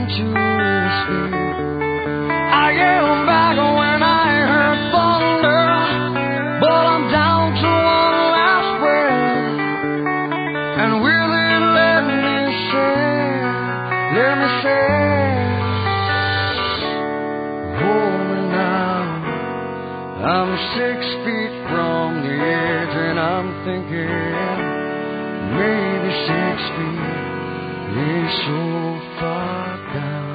to escape. I yelled back when I heard thunder, but I'm down to one last breath. And will it let me say, hold me now. I'm 6 feet from the edge and I'm thinking maybe 6 feet is so far down.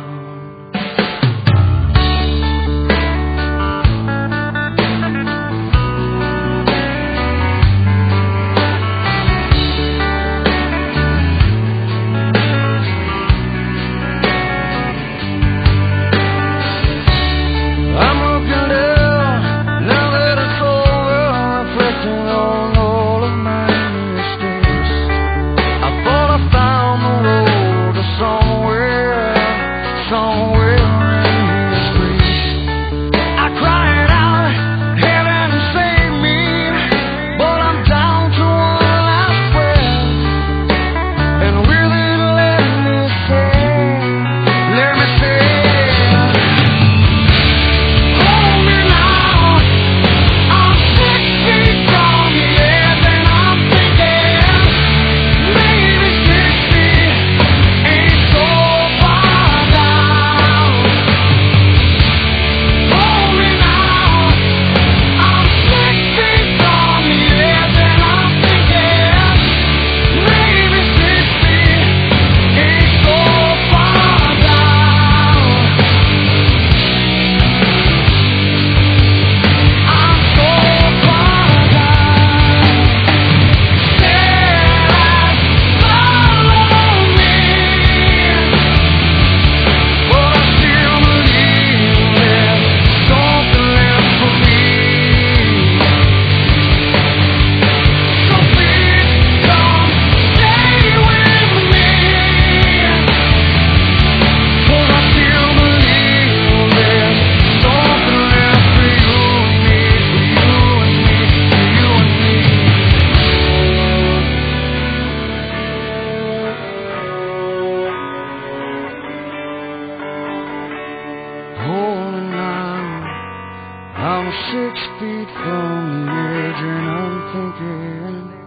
I'm 6 feet from the edge and I'm thinking